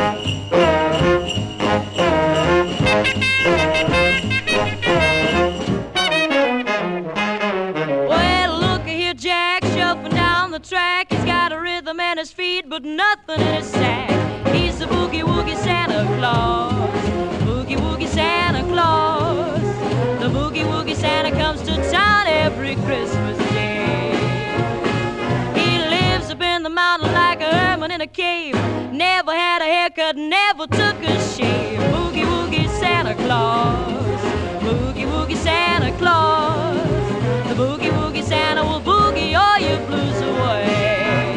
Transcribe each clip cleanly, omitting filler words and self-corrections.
Well, look here, Jack, shuffling down the track. He's got a rhythm in his feet, but nothing in his sack. He's the boogie-woogie Santa Claus. Boogie-woogie Santa Claus. The boogie-woogie Santa comes to town every Christmas day. He lives up in the mountain like a hermit in a cave. Never had a haircut, never took a shave. Boogie-woogie Santa Claus. Boogie-woogie Santa Claus. The boogie-woogie Santa will boogie all your blues away.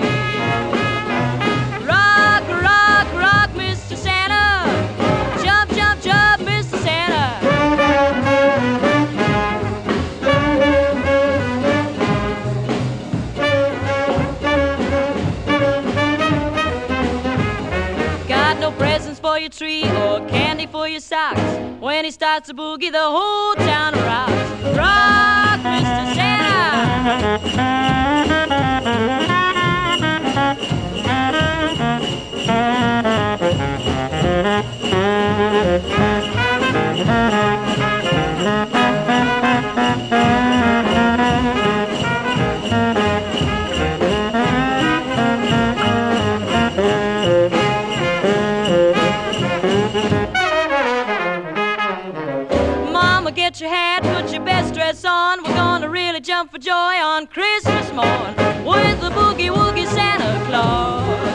Rock, rock, rock, Mr. Santa. Jump, jump, jump, Mr. Santa. Got no presents for your tree or candy for your socks. When he starts to boogie, the whole town rocks. Rock, Mr. Santa. Mama, get your hat, put your best dress on. We're gonna really jump for joy on Christmas morn with the boogie-woogie Santa Claus.